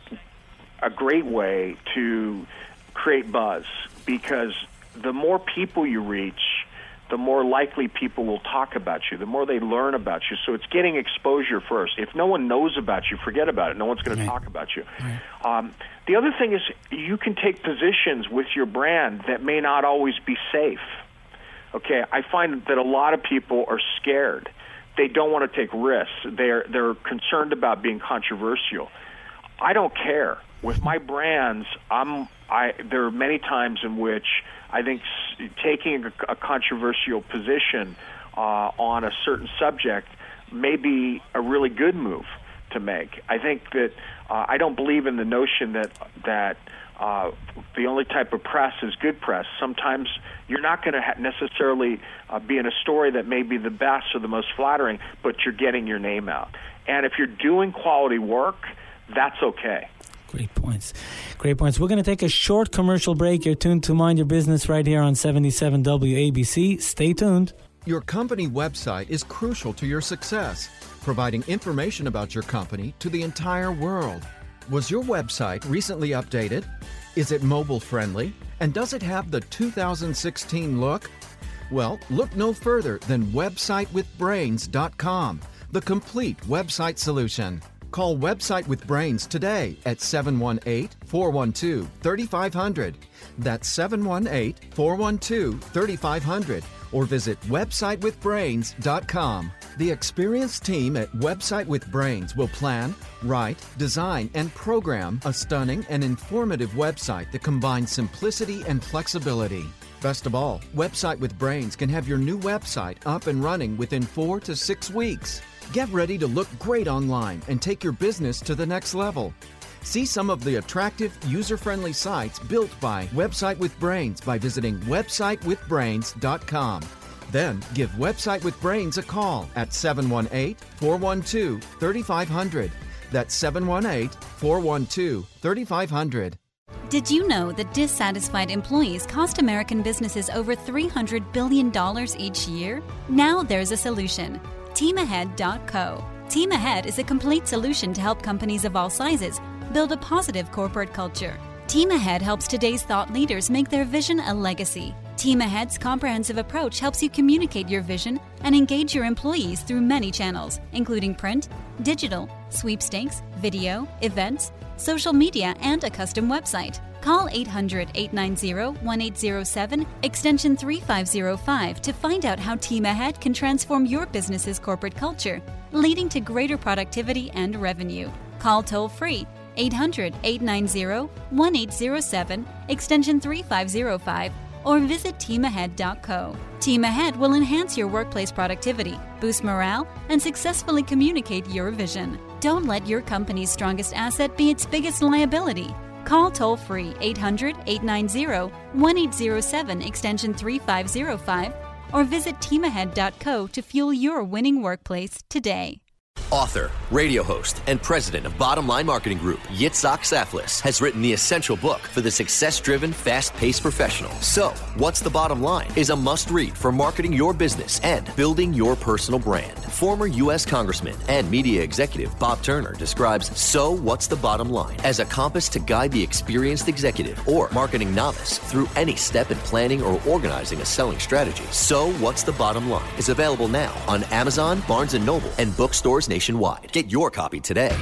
a great way to create buzz, because the more people you reach, the more likely people will talk about you, the more they learn about you. So it's getting exposure first. If no one knows about you, forget about it. No one's going right. to talk about you. Right. Um, the other thing is you can take positions with your brand that may not always be safe. Okay, I find that a lot of people are scared. They don't want to take risks. They're they're concerned about being controversial. I don't care. With my brands, I'm I there are many times in which I think s- taking a, a controversial position uh, on a certain subject may be a really good move to make. I think that uh, I don't believe in the notion that that uh, the only type of press is good press. Sometimes you're not going to ha- necessarily uh, be in a story that may be the best or the most flattering, but you're getting your name out. And if you're doing quality work, that's okay. Great points. Great points. We're going to take a short commercial break. You're tuned to Mind Your Business right here on seventy-seven W A B C. Stay tuned. Your company website is crucial to your success, providing information about your company to the entire world. Was your website recently updated? Is it mobile friendly? And does it have the two thousand sixteen look? Well, look no further than website with brains dot com, the complete website solution. Call Website with Brains today at seven one eight, four one two, three five zero zero. That's seven one eight, four one two, three five zero zero. Or visit website with brains dot com. The experienced team at Website with Brains will plan, write, design, and program a stunning and informative website that combines simplicity and flexibility. Best of all, Website with Brains can have your new website up and running within four to six weeks. Get ready to look great online and take your business to the next level. See some of the attractive, user-friendly sites built by Website with Brains by visiting website with brains dot com. Then give Website with Brains a call at seven one eight, four one two, three five zero zero. That's seven one eight, four one two, three five zero zero. Did you know that dissatisfied employees cost American businesses over three hundred billion dollars each year? Now there's a solution. team ahead dot co. Team Ahead is a complete solution to help companies of all sizes build a positive corporate culture. Team Ahead helps today's thought leaders make their vision a legacy. Team Ahead's comprehensive approach helps you communicate your vision and engage your employees through many channels, including print, digital, sweepstakes, video, events, social media, and a custom website. Call eight hundred, eight nine zero, one eight zero seven, extension three five zero five to find out how Team Ahead can transform your business's corporate culture, leading to greater productivity and revenue. Call toll-free eight hundred, eight nine zero, one eight zero seven, extension three five zero five, or visit team ahead dot co. Team Ahead will enhance your workplace productivity, boost morale, and successfully communicate your vision. Don't let your company's strongest asset be its biggest liability. Call toll-free eight hundred, eight nine zero, one eight zero seven, extension three five zero five, or visit team ahead dot co to fuel your winning workplace today. Author, radio host, and president of Bottom Line Marketing Group, Yitzhak Saflis, has written the essential book for the success-driven, fast-paced professional. So, What's the Bottom Line is a must-read for marketing your business and building your personal brand. Former U S Congressman and media executive Bob Turner describes So What's the Bottom Line as a compass to guide the experienced executive or marketing novice through any step in planning or organizing a selling strategy. So What's the Bottom Line is available now on Amazon, Barnes and Noble, and bookstores nationwide. Get your copy today.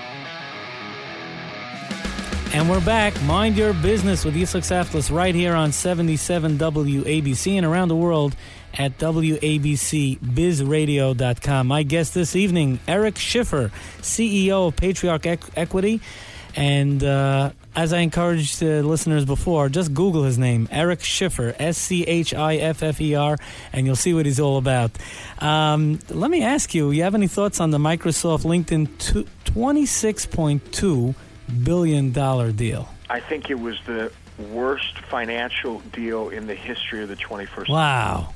And we're back. Mind Your Business with Yitzhak Saflis right here on seventy-seven W A B C and around the world at W A B C biz radio dot com. My guest this evening, Eric Schiffer, C E O of Patriarch Equ- Equity. And uh, as I encouraged the listeners before, just Google his name, Eric Schiffer, S C H I F F E R, and you'll see what he's all about. Um, let me ask you, you have any thoughts on the Microsoft LinkedIn twenty-six point two billion dollars deal. I think it was the worst financial deal in the history of the twenty-first Wow.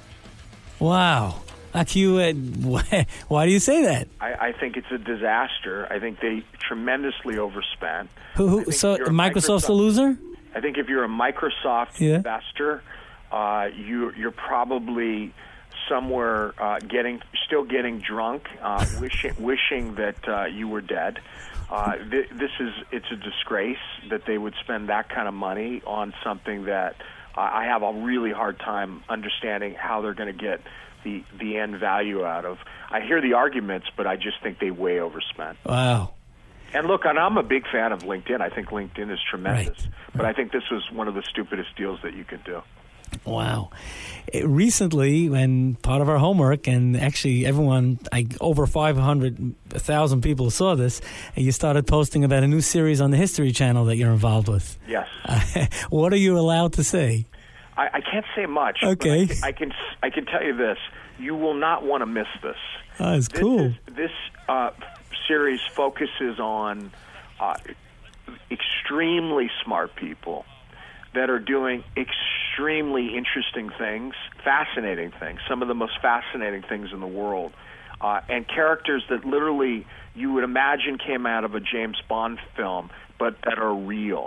Wow. Like you, uh, why do you say that? I, I think it's a disaster. I think they tremendously overspent. Who, who, so Microsoft's Microsoft, a loser? I think if you're a Microsoft yeah. investor, uh, you, you're probably somewhere uh, getting, still getting drunk, uh, wishing, wishing that uh, you were dead. Uh, th- this is, it's a disgrace that they would spend that kind of money on something that uh, I have a really hard time understanding how they're going to get the the end value out of. I hear the arguments, but I just think they way overspent. Wow. And look, and I'm a big fan of LinkedIn. I think LinkedIn is tremendous. Right. But I think this was one of the stupidest deals that you could do. Wow. Recently, when part of our homework, and actually everyone, like over five hundred thousand people saw this, and you started posting about a new series on the History Channel that you're involved with. Yes. Uh, what are you allowed to say? I, I can't say much. Okay. But I, I can I can tell you this: you will not want to miss this. Oh, it's this cool. Is, this uh, series focuses on uh, extremely smart people that are doing extremely interesting things, fascinating things, some of the most fascinating things in the world, uh, and characters that literally you would imagine came out of a James Bond film, but that are real.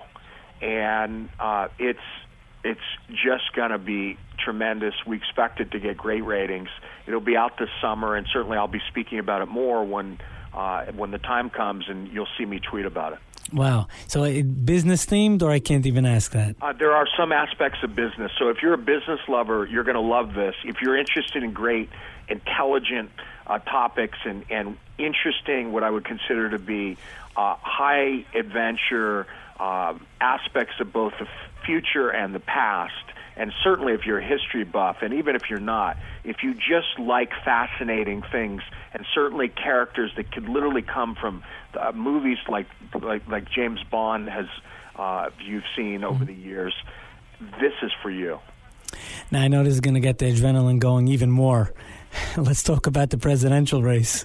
And uh, it's it's just going to be tremendous. We expect it to get great ratings. It'll be out this summer, and certainly I'll be speaking about it more when uh, when the time comes, and you'll see me tweet about it. Wow. So it business themed, or I can't even ask that? Uh, there are some aspects of business. So if you're a business lover, you're going to love this. If you're interested in great, intelligent uh, topics and, and interesting, what I would consider to be uh, high adventure uh, aspects of both the future and the past, and certainly if you're a history buff, and even if you're not, if you just like fascinating things, and certainly characters that could literally come from uh, movies like, like like James Bond has uh, you've seen over the years, this is for you. Now I know this is going to get the adrenaline going even more. Let's talk about the presidential race.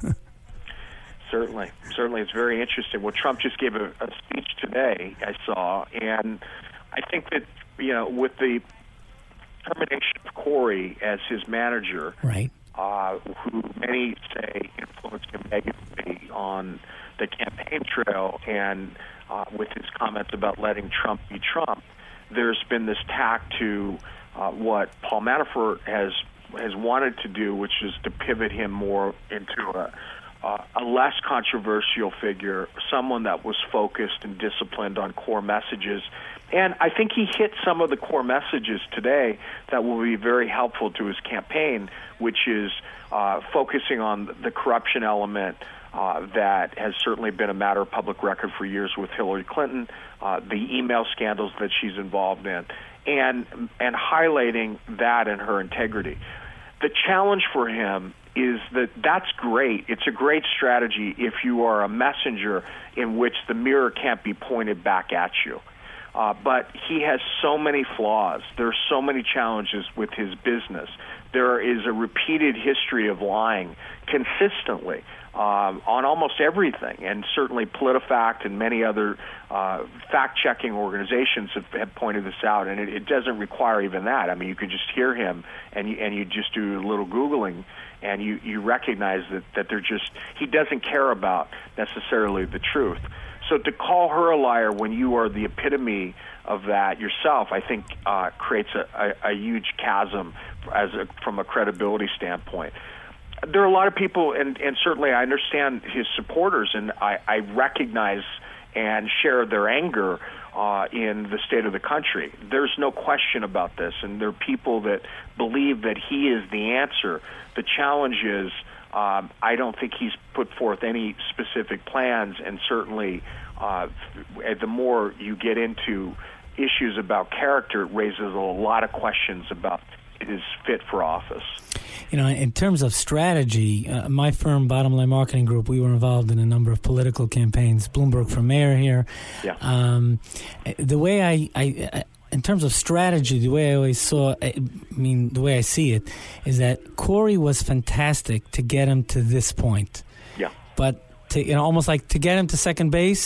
Certainly, certainly, it's very interesting. Well, Trump just gave a, a speech today, I saw, and I think that, you know, with the termination of Corey as his manager, right, uh, who many say influenced him negatively on the campaign trail, and uh, with his comments about letting Trump be Trump, there's been this tack to uh, what Paul Manafort has has wanted to do, which is to pivot him more into a Uh, a less controversial figure, someone that was focused and disciplined on core messages. And I think he hit some of the core messages today that will be very helpful to his campaign, which is uh, focusing on the corruption element uh, that has certainly been a matter of public record for years with Hillary Clinton, uh, the email scandals that she's involved in, and and highlighting that and her integrity. The challenge for him is that that's great. It's a great strategy if you are a messenger in which the mirror can't be pointed back at you. Uh, but he has so many flaws. There are so many challenges with his business. There is a repeated history of lying consistently um, on almost everything, and certainly PolitiFact and many other uh, fact-checking organizations have, have pointed this out, and it, it doesn't require even that. I mean, you could just hear him, and you, and you just do a little Googling, and you, you recognize that, that they're just, he doesn't care about necessarily the truth. So to call her a liar when you are the epitome of that yourself, I think uh, creates a, a, a huge chasm as a, from a credibility standpoint. There are a lot of people, and, and certainly I understand his supporters, and I, I recognize and share their anger uh, in the state of the country. There's no question about this, and there are people that believe that he is the answer. The challenge is um, I don't think he's put forth any specific plans, and certainly uh, the more you get into issues about character, it raises a lot of questions about his fit for office. You know, in terms of strategy, uh, my firm, Bottom Line Marketing Group, we were involved in a number of political campaigns. Bloomberg for mayor here. Yeah. Um, the way I, I, I, in terms of strategy, the way I always saw, I mean, the way I see it, is that Corey was fantastic to get him to this point. Yeah. But to, you know, almost like to get him to second base,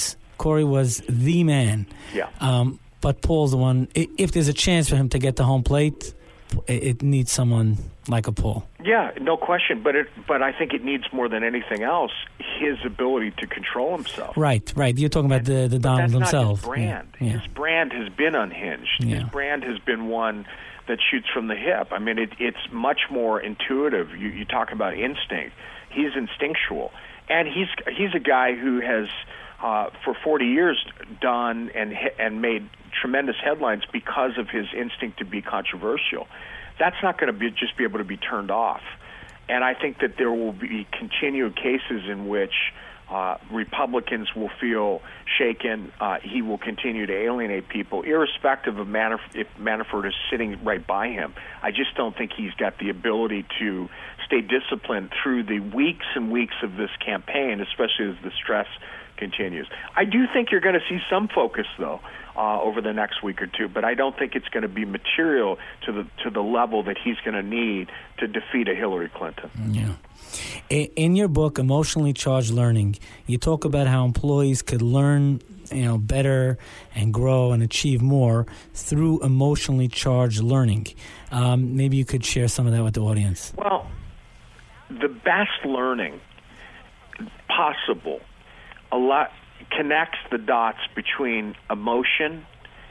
Corey was the man. Yeah. Um, but Paul's the one. If there's a chance for him to get the home plate, it needs someone like a Paul. Yeah, no question. But it, but I think it needs more than anything else his ability to control himself. Right, right. You're talking about the the Donald that's himself. Not his brand. Yeah, yeah. His brand has been unhinged. Yeah. His brand has been one that shoots from the hip. I mean, it, it's much more intuitive. You, you talk about instinct. He's instinctual, and he's he's a guy who has uh, for forty years done and and made tremendous headlines because of his instinct to be controversial. That's not going to be just be able to be turned off. And I think that there will be continued cases in which uh, Republicans will feel shaken. Uh, he will continue to alienate people, irrespective of Manaf- if Manafort is sitting right by him. I just don't think he's got the ability to stay disciplined through the weeks and weeks of this campaign, especially as the stress continues. I do think you're going to see some focus, though, uh, over the next week or two, but I don't think it's going to be material to the to the level that he's going to need to defeat a Hillary Clinton. Yeah. In your book, Emotionally Charged Learning, you talk about how employees could learn, you know, better and grow and achieve more through emotionally charged learning. Um, maybe you could share some of that with the audience. Well, the best learning possible a lot connects the dots between emotion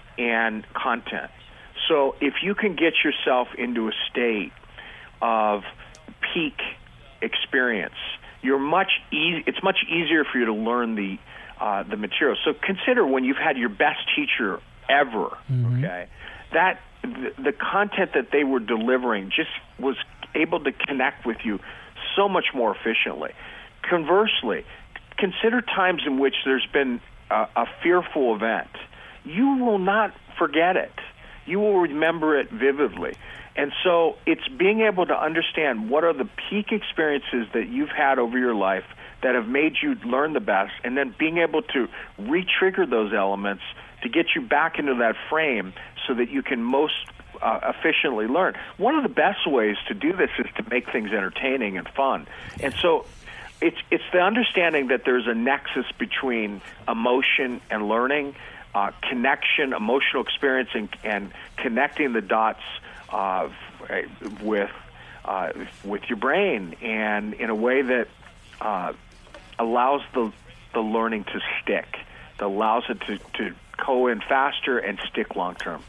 and content. So if you can get yourself into a state of peak experience, you're much easy. It's much easier for you to learn the uh, the material. So consider when you've had your best teacher ever. Mm-hmm. Okay, that the, the content that they were delivering just was able to connect with you so much more efficiently. Conversely, consider times in which there's been a, a fearful event. You will not forget it. You will remember it vividly. And so it's being able to understand what are the peak experiences that you've had over your life that have made you learn the best, and then being able to re-trigger those elements to get you back into that frame so that you can most uh, efficiently learn. One of the best ways to do this is to make things entertaining and fun. And so it's it's the understanding that there's a nexus between emotion and learning, uh, connection, emotional experience, and, and connecting the dots Uh, with uh, with your brain, and in a way that uh, allows the the learning to stick, that allows it to, to go in faster and stick long term.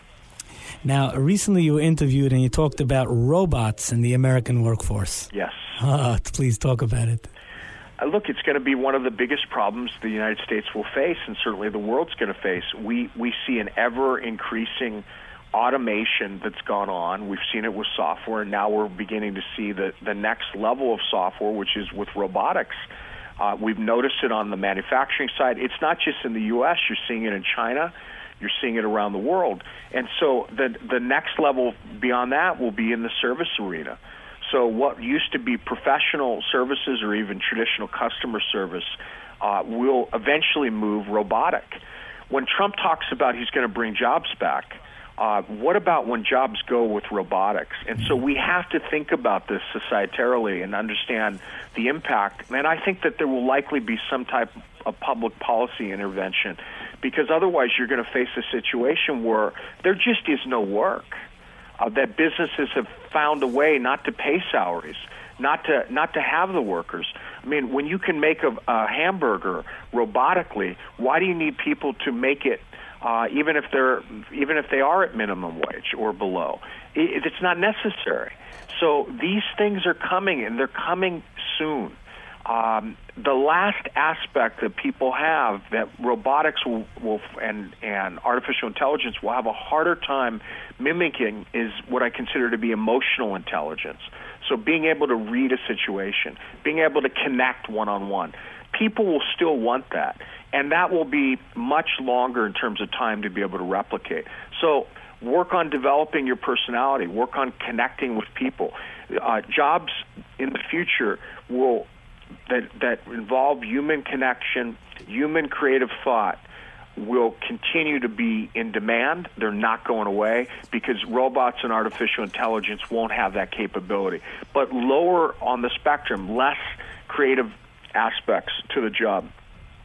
Now, recently you were interviewed and you talked about robots in the American workforce. Yes. Uh, please talk about it. Uh, look, it's going to be one of the biggest problems the United States will face, and certainly the world's going to face. We we see an ever increasing automation that's gone on. We've seen it with software, and now we're beginning to see the, the next level of software, which is with robotics. Uh, we've noticed it on the manufacturing side. It's not just in the U S. You're seeing it in China. You're seeing it around the world. And so the the next level beyond that will be in the service arena. So what used to be professional services or even traditional customer service uh, will eventually move robotic. When Trump talks about he's going to bring jobs back, Uh, what about when jobs go with robotics? And so we have to think about this societarily and understand the impact. And I think that there will likely be some type of public policy intervention, because otherwise you're going to face a situation where there just is no work, uh, that businesses have found a way not to pay salaries, not to not to have the workers. I mean, when you can make a, a hamburger robotically, why do you need people to make it Uh, even if they're, even if they are at minimum wage or below? It, it's not necessary. So these things are coming, and they're coming soon. Um, the last aspect that people have that robotics will, will and and artificial intelligence will have a harder time mimicking is what I consider to be emotional intelligence. So being able to read a situation, being able to connect one-on-one. People will still want that, and that will be much longer in terms of time to be able to replicate. So work on developing your personality, work on connecting with people. Uh, jobs in the future will that that involve human connection, human creative thought, will continue to be in demand. They're not going away because robots and artificial intelligence won't have that capability. But lower on the spectrum, less creative aspects to the job.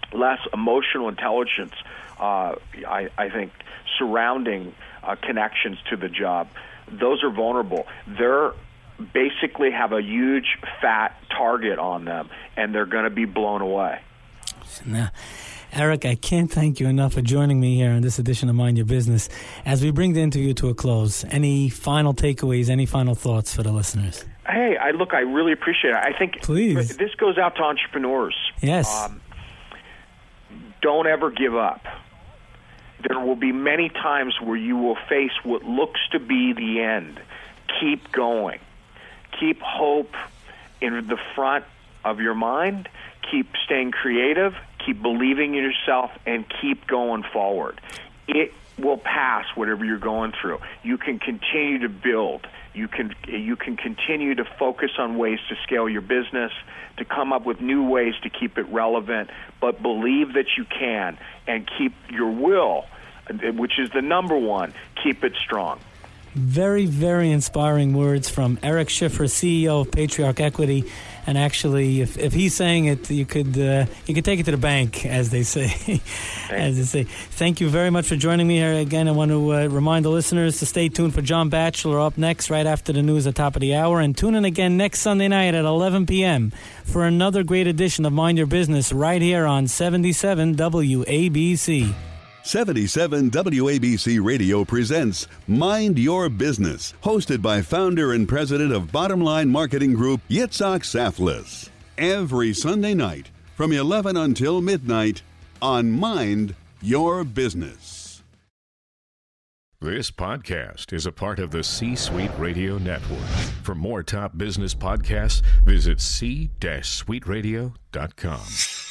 less emotional intelligence, uh, I, I think, surrounding uh, connections to the job, those are vulnerable. They're basically have a huge fat target on them, and they're going to be blown away. Now, Eric, I can't thank you enough for joining me here in this edition of Mind Your Business. As we bring the interview to a close, any final takeaways, any final thoughts for the listeners? Hey, I look, I really appreciate it. I think Please. This goes out to entrepreneurs. Yes. Um, don't ever give up. There will be many times where you will face what looks to be the end. Keep going. Keep hope in the front of your mind. Keep staying creative. Keep believing in yourself, and keep going forward. It will pass whatever you're going through. You can continue to build. You can you can continue to focus on ways to scale your business, to come up with new ways to keep it relevant, but believe that you can, and keep your will, which is the number one, keep it strong. Very, very inspiring words from Eric Schiffer, C E O of Patriarch Equity. And actually, if, if he's saying it, you could uh, you could take it to the bank, as they say. as they say. Thank you very much for joining me here again. I want to uh, remind the listeners to stay tuned for John Batchelor up next, right after the news at the top of the hour. And tune in again next Sunday night at eleven p.m. for another great edition of Mind Your Business right here on seventy-seven W A B C. seventy-seven W A B C Radio presents Mind Your Business, hosted by founder and president of Bottom Line Marketing Group, Yitzhak Saflis. Every Sunday night from eleven until midnight on Mind Your Business. This podcast is a part of the C-Suite Radio Network. For more top business podcasts, visit c suite radio dot com.